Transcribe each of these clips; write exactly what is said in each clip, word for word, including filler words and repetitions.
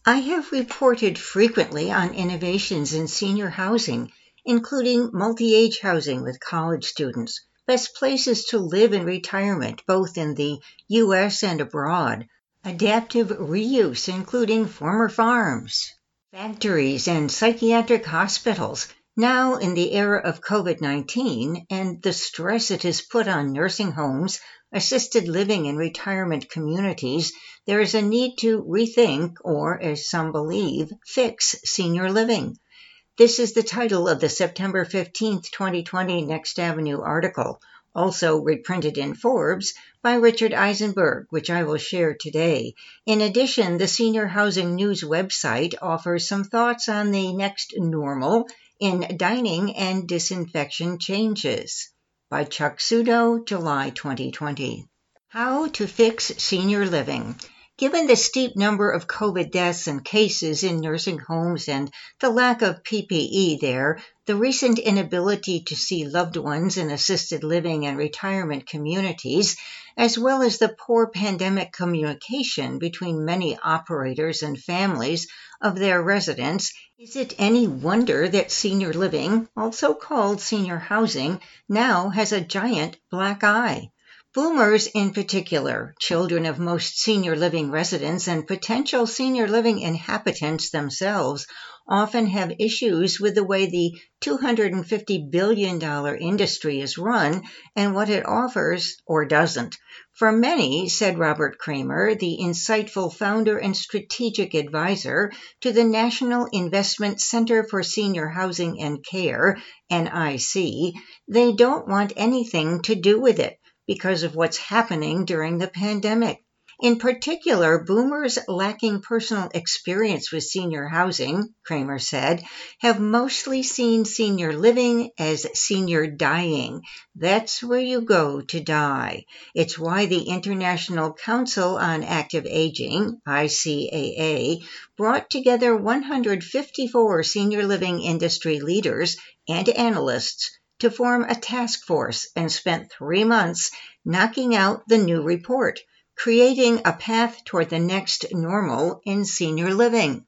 I have reported frequently on innovations in senior housing, including multi-age housing with college students, best places to live in retirement both in the U S and abroad, adaptive reuse including former farms, factories, and psychiatric hospitals. Now, in the era of COVID nineteen and the stress it has put on nursing homes, assisted living, and retirement communities, there is a need to rethink, or as some believe, fix senior living. This is the title of the September fifteenth, twenty twenty Next Avenue article, also reprinted in Forbes, by Richard Eisenberg, which I will share today. In addition, the Senior Housing News website offers some thoughts on the next normal in dining and disinfection changes. By Chuck Sudo, July twenty twenty. How to fix senior living. Given the steep number of COVID deaths and cases in nursing homes and the lack of P P E there, the recent inability to see loved ones in assisted living and retirement communities, as well as the poor pandemic communication between many operators and families of their residents, is it any wonder that senior living, also called senior housing, now has a giant black eye? Boomers in particular, children of most senior living residents and potential senior living inhabitants themselves, often have issues with the way the two hundred fifty billion dollars industry is run and what it offers or doesn't. For many, said Robert Kramer, the insightful founder and strategic advisor to the National Investment Center for Senior Housing and Care, N I C, they don't want anything to do with it because of what's happening during the pandemic. In particular, boomers lacking personal experience with senior housing, Kramer said, have mostly seen senior living as senior dying. That's where you go to die. It's why the International Council on Active Aging, I C A A, brought together one hundred fifty-four senior living industry leaders and analysts to form a task force and spent three months knocking out the new report, creating a path toward the next normal in senior living.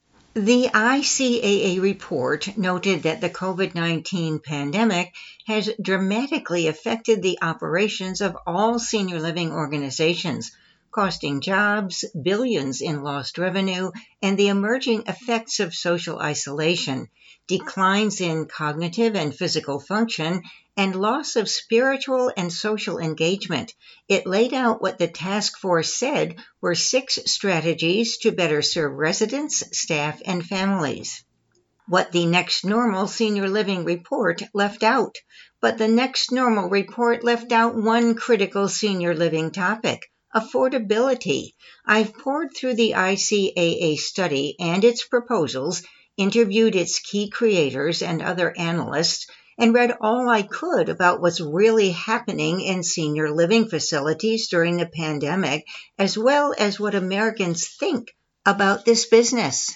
The I C A A report noted that the COVID nineteen pandemic has dramatically affected the operations of all senior living organizations, costing jobs, billions in lost revenue, and the emerging effects of social isolation, declines in cognitive and physical function, and loss of spiritual and social engagement. It laid out what the task force said were six strategies to better serve residents, staff, and families. What the Next Normal Senior Living report left out. But the Next Normal report left out one critical senior living topic: affordability. I've poured through the I C A A study and its proposals, interviewed its key creators and other analysts, and read all I could about what's really happening in senior living facilities during the pandemic, as well as what Americans think about this business.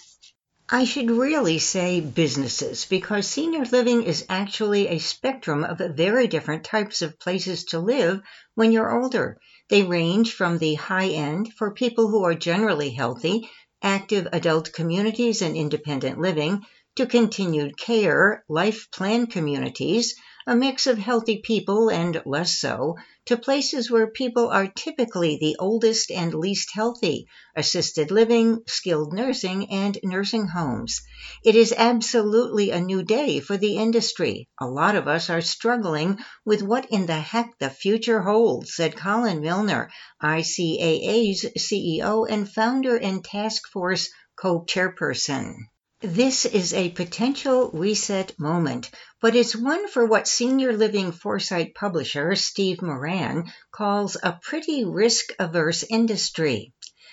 I should really say businesses, because senior living is actually a spectrum of very different types of places to live when you're older. They range from the high end for people who are generally healthy, active adult communities and independent living, to continued care, life plan communities, a mix of healthy people and less so, to places where people are typically the oldest and least healthy, assisted living, skilled nursing, and nursing homes. It is absolutely a new day for the industry. A lot of us are struggling with what in the heck the future holds, said Colin Milner, I C A A's C E O and founder and task force co-chairperson. This is a potential reset moment, but it's one for what senior living foresight publisher Steve Moran calls a pretty risk-averse industry.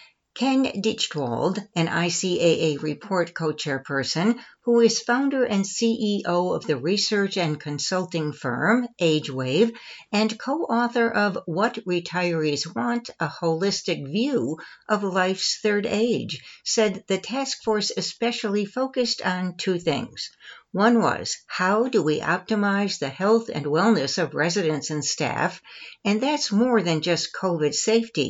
Ken Ditchwald, an I C A A report co-chairperson, who is founder and C E O of the research and consulting firm AgeWave and co-author of What Retirees Want, a Holistic View of Life's Third Age, said the task force especially focused on two things. One was, how do we optimize the health and wellness of residents and staff? And that's more than just COVID safety.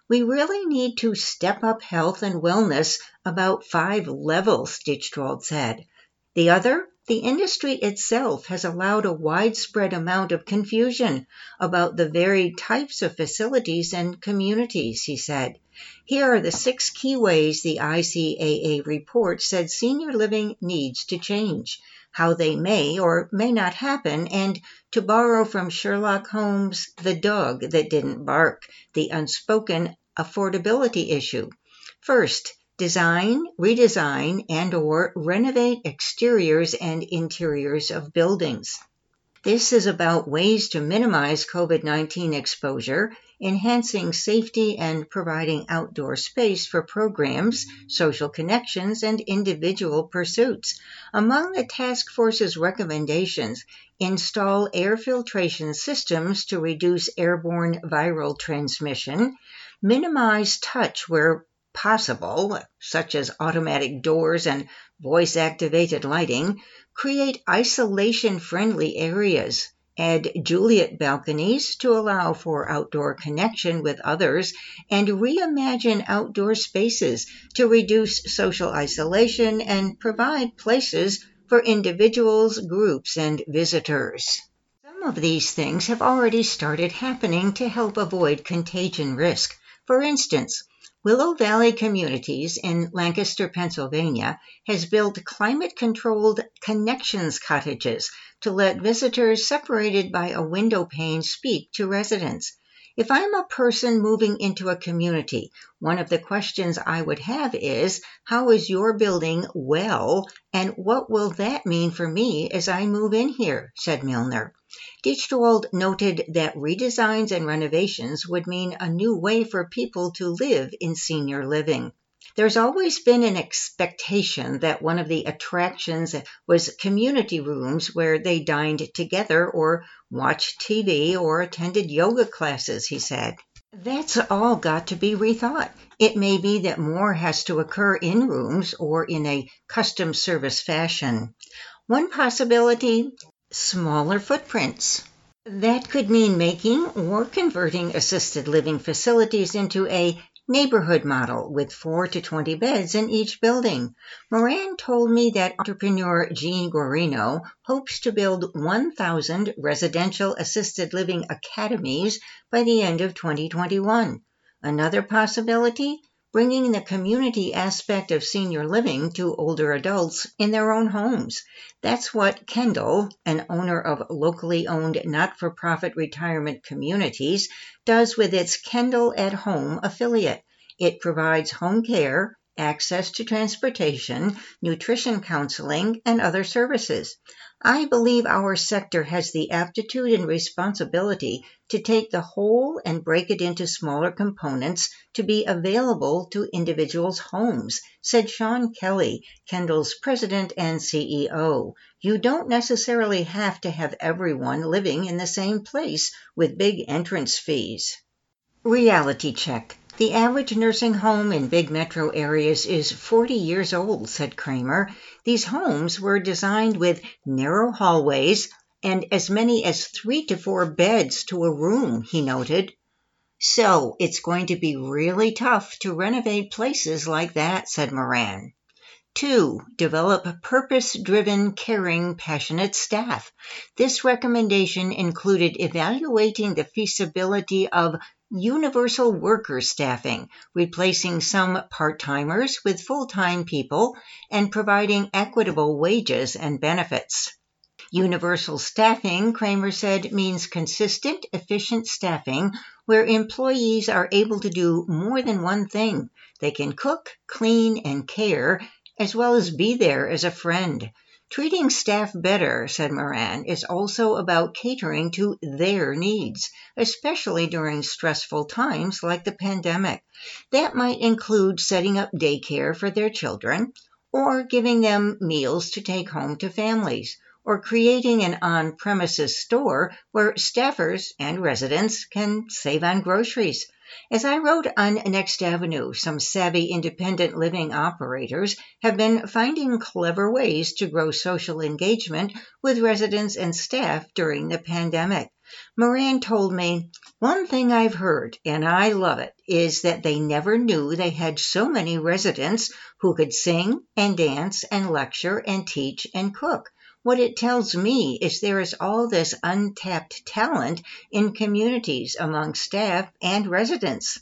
We really need to step up health and wellness about five levels, Ditchwald said. The other, the industry itself has allowed a widespread amount of confusion about the varied types of facilities and communities, he said. Here are the six key ways the I C A A report said senior living needs to change, how they may or may not happen, and, to borrow from Sherlock Holmes' The Dog That Didn't Bark, the unspoken affordability issue. First, design, redesign, and or renovate exteriors and interiors of buildings. This is about ways to minimize COVID nineteen exposure, enhancing safety, and providing outdoor space for programs, social connections, and individual pursuits. Among the task force's recommendations, install air filtration systems to reduce airborne viral transmission, minimize touch where possible, such as automatic doors and voice-activated lighting, create isolation-friendly areas, add Juliet balconies to allow for outdoor connection with others, and reimagine outdoor spaces to reduce social isolation and provide places for individuals, groups, and visitors. Some of these things have already started happening to help avoid contagion risk. For instance, Willow Valley Communities in Lancaster, Pennsylvania, has built climate-controlled connections cottages to let visitors separated by a window pane speak to residents. If I'm a person moving into a community, one of the questions I would have is, how is your building well, and what will that mean for me as I move in here, said Milner. Ditchwald noted that redesigns and renovations would mean a new way for people to live in senior living. There's always been an expectation that one of the attractions was community rooms where they dined together or watched T V or attended yoga classes, he said. That's all got to be rethought. It may be that more has to occur in rooms or in a custom service fashion. One possibility, smaller footprints. That could mean making or converting assisted living facilities into a neighborhood model with four to twenty beds in each building. Moran told me that entrepreneur Jean Guarino hopes to build one thousand residential assisted living academies by the end of twenty twenty-one. Another possibility, bringing the community aspect of senior living to older adults in their own homes. That's what Kendall, an owner of locally owned not-for-profit retirement communities, does with its Kendall at Home affiliate. It provides home care, access to transportation, nutrition counseling, and other services. I believe our sector has the aptitude and responsibility to take the whole and break it into smaller components to be available to individuals' homes, said Sean Kelly, Kendall's president and C E O. You don't necessarily have to have everyone living in the same place with big entrance fees. Reality check. The average nursing home in big metro areas is forty years old, said Kramer. These homes were designed with narrow hallways and as many as three to four beds to a room, he noted. So it's going to be really tough to renovate places like that, said Moran. Two, develop purpose-driven, caring, passionate staff. This recommendation included evaluating the feasibility of universal worker staffing, replacing some part-timers with full-time people, and providing equitable wages and benefits. Universal staffing, Kramer said, means consistent, efficient staffing where employees are able to do more than one thing. They can cook, clean, and care, as well as be there as a friend. Treating staff better, said Moran, is also about catering to their needs, especially during stressful times like the pandemic. That might include setting up daycare for their children, or giving them meals to take home to families, or creating an on-premises store where staffers and residents can save on groceries. As I wrote on Next Avenue, some savvy independent living operators have been finding clever ways to grow social engagement with residents and staff during the pandemic. Moran told me, "One thing I've heard, and I love it, is that they never knew they had so many residents who could sing and dance and lecture and teach and cook. What it tells me is there is all this untapped talent in communities among staff and residents."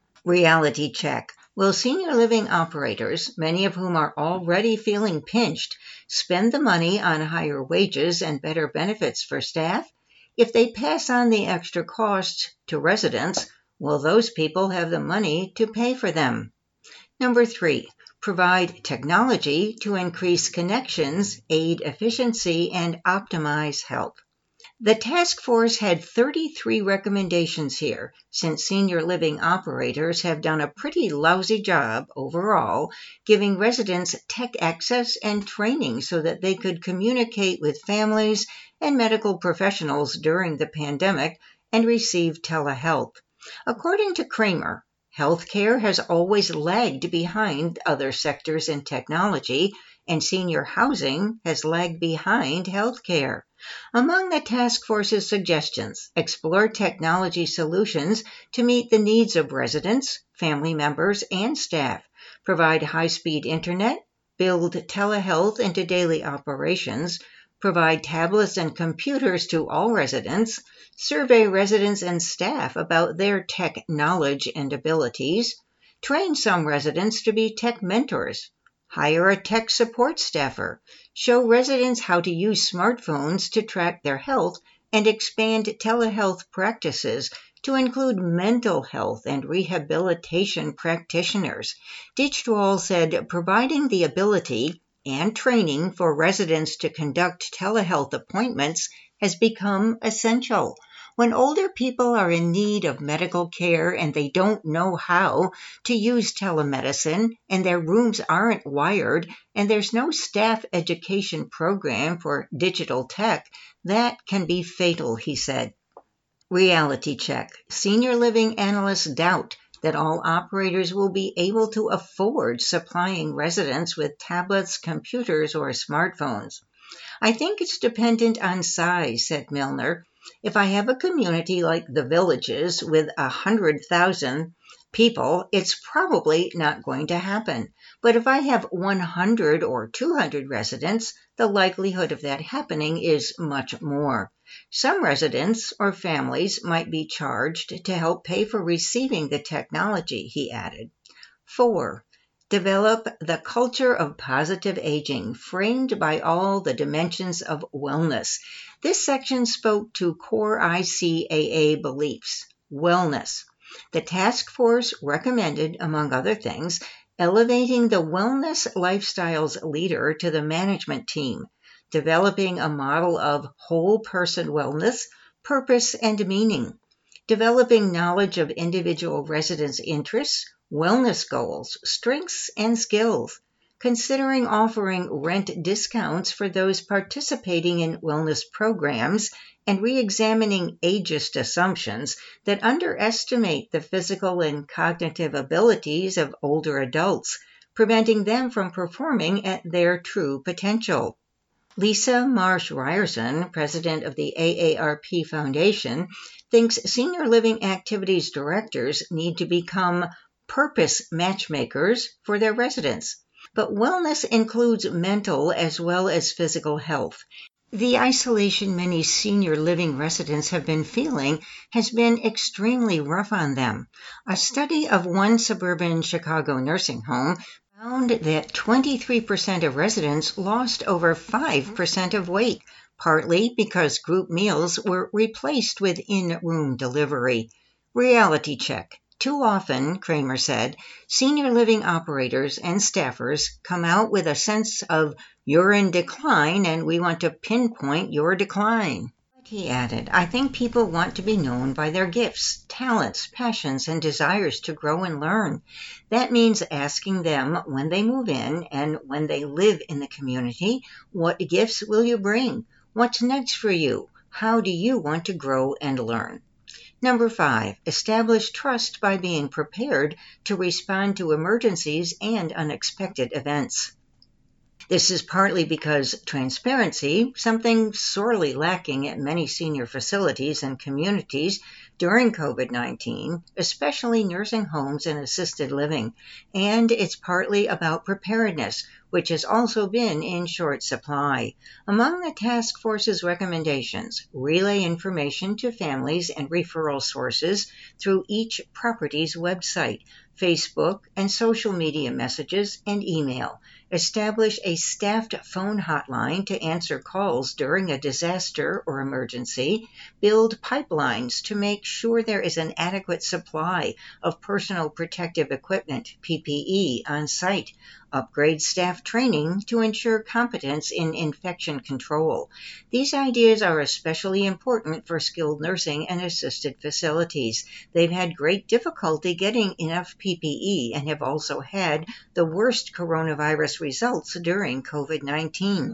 Reality check. Will senior living operators, many of whom are already feeling pinched, spend the money on higher wages and better benefits for staff? If they pass on the extra costs to residents, will those people have the money to pay for them? Number three, provide technology to increase connections, aid efficiency, and optimize health. The task force had thirty-three recommendations here, since senior living operators have done a pretty lousy job overall giving residents tech access and training so that they could communicate with families and medical professionals during the pandemic and receive telehealth. According to Kramer, healthcare has always lagged behind other sectors in technology, and senior housing has lagged behind healthcare. Among the task force's suggestions, explore technology solutions to meet the needs of residents, family members, and staff, provide high-speed internet, build telehealth into daily operations, provide tablets and computers to all residents, survey residents and staff about their tech knowledge and abilities, train some residents to be tech mentors, hire a tech support staffer, show residents how to use smartphones to track their health, and expand telehealth practices to include mental health and rehabilitation practitioners. Dijkwal said providing the ability and training for residents to conduct telehealth appointments has become essential. When older people are in need of medical care and they don't know how to use telemedicine and their rooms aren't wired and there's no staff education program for digital tech, that can be fatal, he said. Reality check. Senior living analysts doubt that all operators will be able to afford supplying residents with tablets, computers, or smartphones. "I think it's dependent on size," said Milner. "If I have a community like the Villages with a hundred thousand people, it's probably not going to happen. But if I have one hundred or two hundred residents, the likelihood of that happening is much more. Some residents or families might be charged to help pay for receiving the technology," he added. Four, develop the culture of positive aging, framed by all the dimensions of wellness. This section spoke to core I C A A beliefs. Wellness. The task force recommended, among other things, elevating the wellness lifestyles leader to the management team, developing a model of whole person wellness, purpose, and meaning, developing knowledge of individual residents' interests, wellness goals, strengths, and skills, considering offering rent discounts for those participating in wellness programs, and re-examining ageist assumptions that underestimate the physical and cognitive abilities of older adults, preventing them from performing at their true potential. Lisa Marsh Ryerson, president of the A A R P Foundation, thinks senior living activities directors need to become purpose matchmakers for their residents. But wellness includes mental as well as physical health. The isolation many senior living residents have been feeling has been extremely rough on them. A study of one suburban Chicago nursing home found that twenty-three percent of residents lost over five percent of weight, partly because group meals were replaced with in-room delivery. Reality check. Too often, Kramer said, senior living operators and staffers come out with a sense of "you're in decline and we want to pinpoint your decline." But he added, "I think people want to be known by their gifts, talents, passions, and desires to grow and learn. That means asking them when they move in and when they live in the community, what gifts will you bring? What's next for you? How do you want to grow and learn?" Number five, establish trust by being prepared to respond to emergencies and unexpected events. This is partly because transparency, something sorely lacking at many senior facilities and communities during COVID nineteen, especially nursing homes and assisted living, and it's partly about preparedness, which has also been in short supply. Among the task force's recommendations, relay information to families and referral sources through each property's website, Facebook, and social media messages and email. Establish a staffed phone hotline to answer calls during a disaster or emergency. Build pipelines to make sure there is an adequate supply of personal protective equipment, P P E, on site. Upgrade staff training to ensure competence in infection control. These ideas are especially important for skilled nursing and assisted facilities. They've had great difficulty getting enough P P E and have also had the worst coronavirus results during COVID nineteen.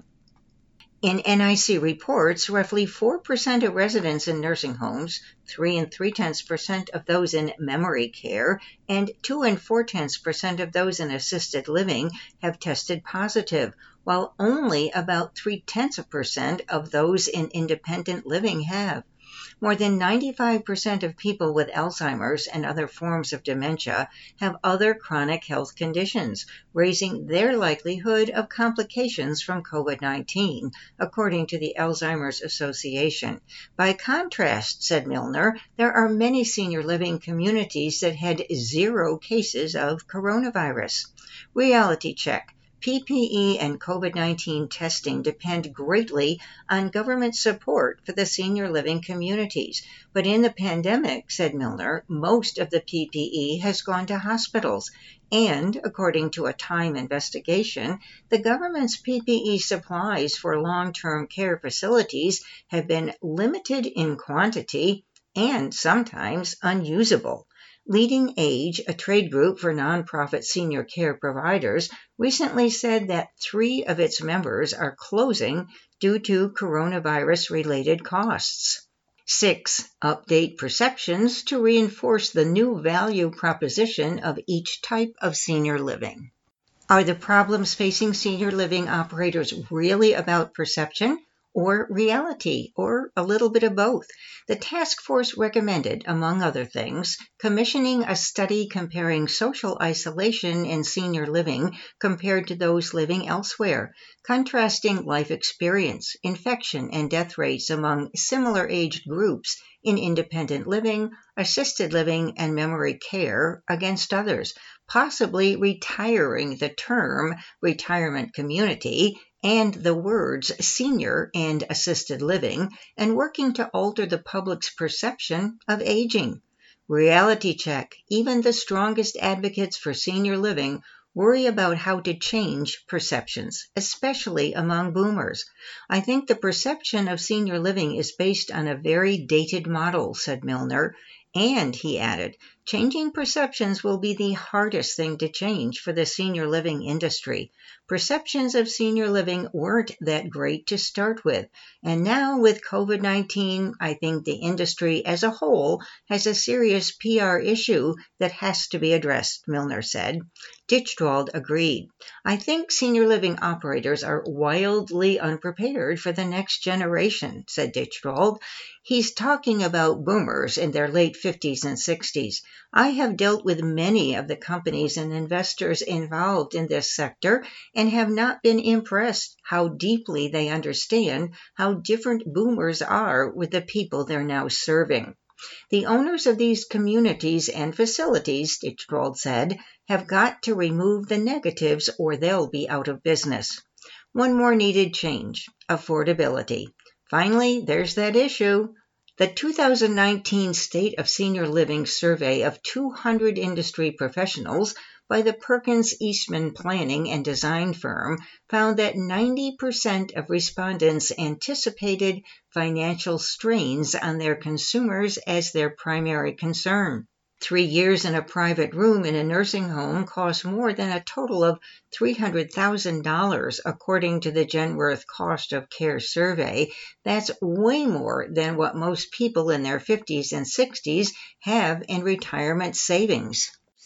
In N I C reports, roughly four percent of residents in nursing homes, three and three-tenths percent of those in memory care, and two and four-tenths percent of those in assisted living have tested positive, while only about three-tenths of percent of those in independent living have. More than ninety-five percent of people with Alzheimer's and other forms of dementia have other chronic health conditions, raising their likelihood of complications from COVID nineteen, according to the Alzheimer's Association. By contrast, said Milner, there are many senior living communities that had zero cases of coronavirus. Reality check. P P E and COVID nineteen testing depend greatly on government support for the senior living communities. But in the pandemic, said Milner, most of the P P E has gone to hospitals. And, according to a Time investigation, the government's P P E supplies for long-term care facilities have been limited in quantity and sometimes unusable. Leading Age, a trade group for nonprofit senior care providers, recently said that three of its members are closing due to coronavirus-related costs. Six, update perceptions to reinforce the new value proposition of each type of senior living. Are the problems facing senior living operators really about perception or reality, or a little bit of both? The task force recommended, among other things, commissioning a study comparing social isolation in senior living compared to those living elsewhere, contrasting life experience, infection, and death rates among similar aged groups in independent living, assisted living, and memory care against others, possibly retiring the term retirement community and the words senior and assisted living, and working to alter the public's perception of aging. Reality check. Even the strongest advocates for senior living worry about how to change perceptions, especially among boomers. I think the perception of senior living is based on a very dated model, said Milner. And, he added, changing perceptions will be the hardest thing to change for the senior living industry. Perceptions of senior living weren't that great to start with, and now with COVID nineteen, I think the industry as a whole has a serious P R issue that has to be addressed, Milner said. Ditchwald agreed. I think senior living operators are wildly unprepared for the next generation, said Ditchwald. He's talking about boomers in their late fifties and sixties. I have dealt with many of the companies and investors involved in this sector and have not been impressed how deeply they understand how different boomers are with the people they're now serving. The owners of these communities and facilities, Ditchwald said, have got to remove the negatives or they'll be out of business. One more needed change, affordability. Finally, there's that issue. The two thousand nineteen State of Senior Living survey of two hundred industry professionals by the Perkins Eastman Planning and Design firm found that ninety percent of respondents anticipated financial strains on their consumers as their primary concern. Three years in a private room in a nursing home cost more than a total of three hundred thousand dollars, according to the Genworth Cost of Care survey. That's way more than what most people in their fifties and sixties have in retirement savings.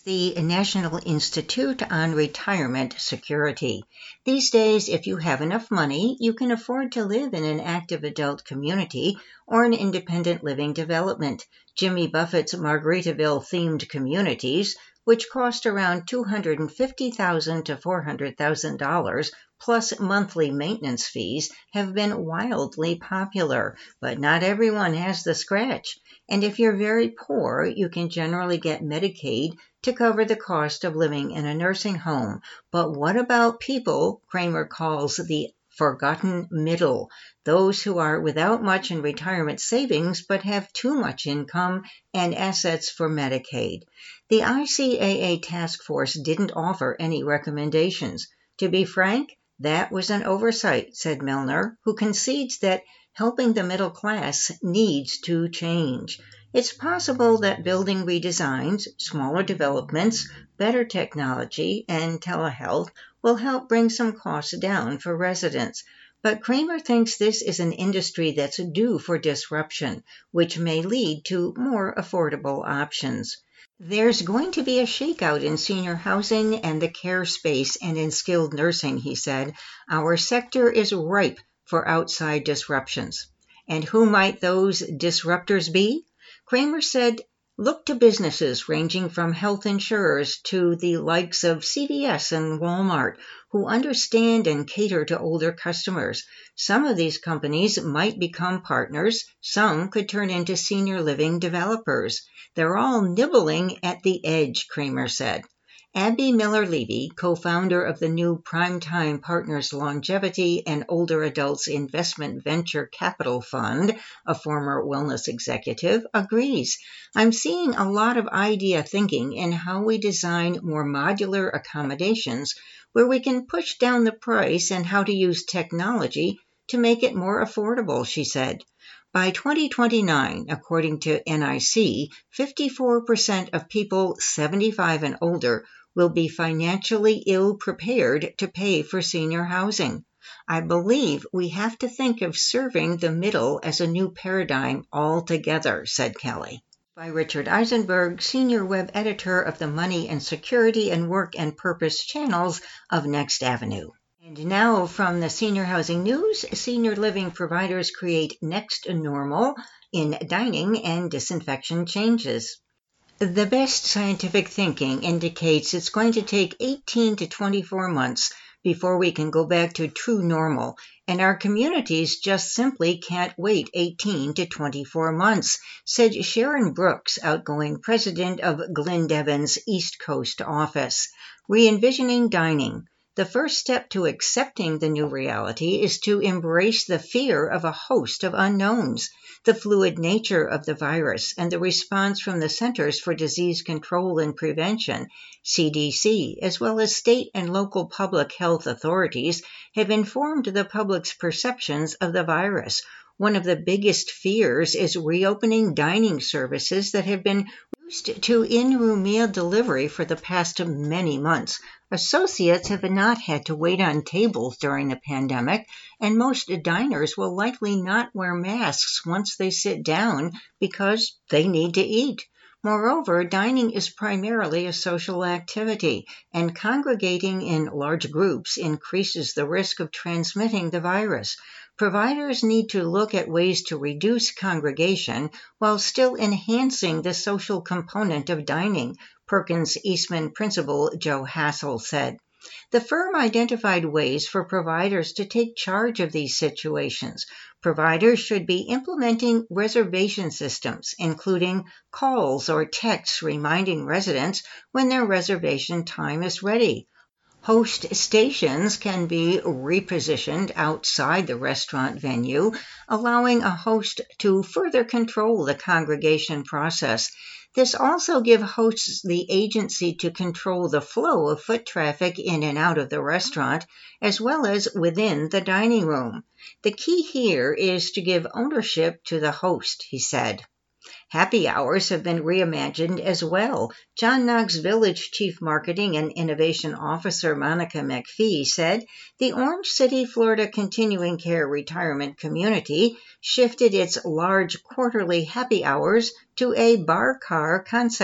The National Institute on Retirement Security. These days, if you have enough money, you can afford to live in an active adult community or an independent living development. Jimmy Buffett's Margaritaville-themed communities, which cost around two hundred fifty thousand dollars to four hundred thousand dollars plus monthly maintenance fees, have been wildly popular, but not everyone has the scratch. And if you're very poor, you can generally get Medicaid to cover the cost of living in a nursing home. But what about people Kramer calls the forgotten middle, those who are without much in retirement savings but have too much income and assets for Medicaid? The I C A A task force didn't offer any recommendations. To be frank, that was an oversight, said Milner, who concedes that helping the middle class needs to change. It's possible that building redesigns, smaller developments, better technology, and telehealth will help bring some costs down for residents. But Kramer thinks this is an industry that's due for disruption, which may lead to more affordable options. There's going to be a shakeout in senior housing and the care space and in skilled nursing, he said. Our sector is ripe for outside disruptions. And who might those disruptors be? Kramer said, look to businesses ranging from health insurers to the likes of C V S and Walmart, who understand and cater to older customers. Some of these companies might become partners. Some could turn into senior living developers. They're all nibbling at the edge, Kramer said. Abby Miller-Levy, co-founder of the new Primetime Partners Longevity and Older Adults Investment Venture Capital Fund, a former wellness executive, agrees. I'm seeing a lot of idea thinking in how we design more modular accommodations where we can push down the price and how to use technology to make it more affordable, she said. By twenty twenty-nine, according to N I C, fifty-four percent of people seventy-five and older will be financially ill-prepared to pay for senior housing. I believe we have to think of serving the middle as a new paradigm altogether, said Kelly. By Richard Eisenberg, senior web editor of the Money and Security and Work and Purpose channels of Next Avenue. And now from the Senior Housing News, senior living providers create next normal in dining and disinfection changes. The best scientific thinking indicates it's going to take eighteen to twenty-four months before we can go back to true normal, and our communities just simply can't wait eighteen to twenty-four months, said Sharon Brooks, outgoing president of Glendevin's East Coast office. Re-envisioning dining. The first step to accepting the new reality is to embrace the fear of a host of unknowns, the fluid nature of the virus, and the response from the Centers for Disease Control and Prevention, C D C, as well as state and local public health authorities, have informed the public's perceptions of the virus. One of the biggest fears is reopening dining services that have been reduced to in-room meal delivery for the past many months. Associates have not had to wait on tables during the pandemic, and most diners will likely not wear masks once they sit down because they need to eat. Moreover, dining is primarily a social activity, and congregating in large groups increases the risk of transmitting the virus. Providers need to look at ways to reduce congregation while still enhancing the social component of dining, Perkins Eastman principal Joe Hassel said. The firm identified ways for providers to take charge of these situations. Providers should be implementing reservation systems, including calls or texts reminding residents when their reservation time is ready. Host stations can be repositioned outside the restaurant venue, allowing a host to further control the congregation process. This also gives hosts the agency to control the flow of foot traffic in and out of the restaurant, as well as within the dining room. The key here is to give ownership to the host, he said. Happy hours have been reimagined as well. John Knox Village Chief Marketing and Innovation Officer Monica McPhee said the Orange City, Florida Continuing Care Retirement Community shifted its large quarterly happy hours to a bar car concept.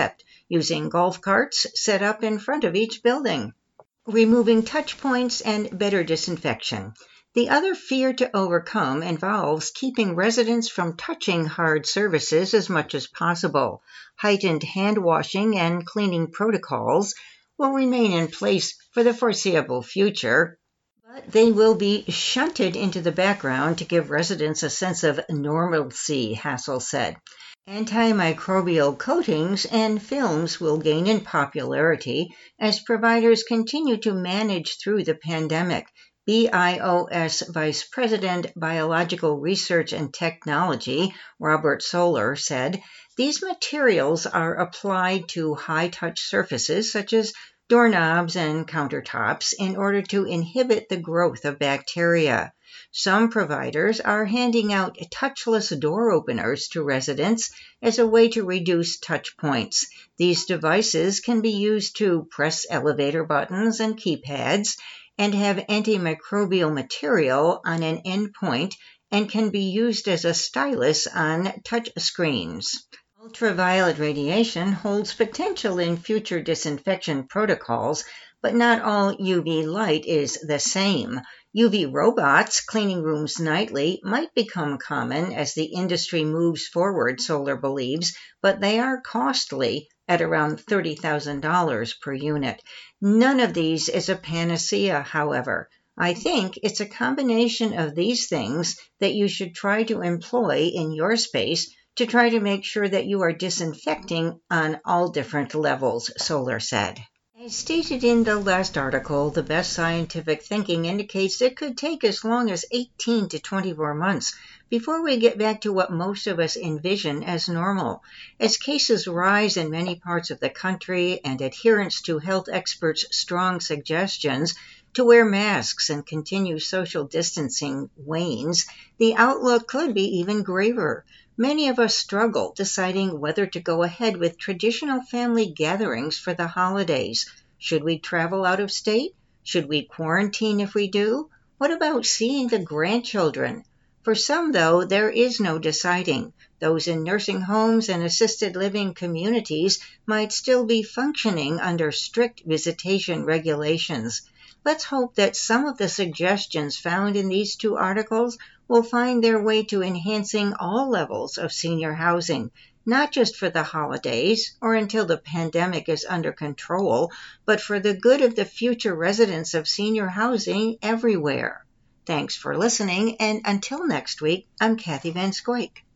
using golf carts set up in front of each building. Removing touch points and better disinfection. The other fear to overcome involves keeping residents from touching hard surfaces as much as possible. Heightened hand washing and cleaning protocols will remain in place for the foreseeable future, but they will be shunted into the background to give residents a sense of normalcy, Hassel said. Antimicrobial coatings and films will gain in popularity as providers continue to manage through the pandemic. B I O S Vice President, Biological Research and Technology, Robert Soler, said, "These materials are applied to high-touch surfaces such as doorknobs and countertops in order to inhibit the growth of bacteria. Some providers are handing out touchless door openers to residents as a way to reduce touch points. These devices can be used to press elevator buttons and keypads and have antimicrobial material on an endpoint and can be used as a stylus on touch screens." Ultraviolet radiation holds potential in future disinfection protocols, but not all U V light is the same. U V robots cleaning rooms nightly might become common as the industry moves forward, Soler believes, but they are costly at around thirty thousand dollars per unit. None of these is a panacea, however. I think it's a combination of these things that you should try to employ in your space to try to make sure that you are disinfecting on all different levels, Soler said. As stated in the last article, the best scientific thinking indicates it could take as long as eighteen to twenty-four months before we get back to what most of us envision as normal. As cases rise in many parts of the country and adherence to health experts' strong suggestions to wear masks and continue social distancing wanes, the outlook could be even graver. Many of us struggle deciding whether to go ahead with traditional family gatherings for the holidays. Should we travel out of state? Should we quarantine if we do? What about seeing the grandchildren? For some, though, there is no deciding. Those in nursing homes and assisted living communities might still be functioning under strict visitation regulations. Let's hope that some of the suggestions found in these two articles will find their way to enhancing all levels of senior housing, not just for the holidays or until the pandemic is under control, but for the good of the future residents of senior housing everywhere. Thanks for listening, and until next week, I'm Kathy Van Scoik.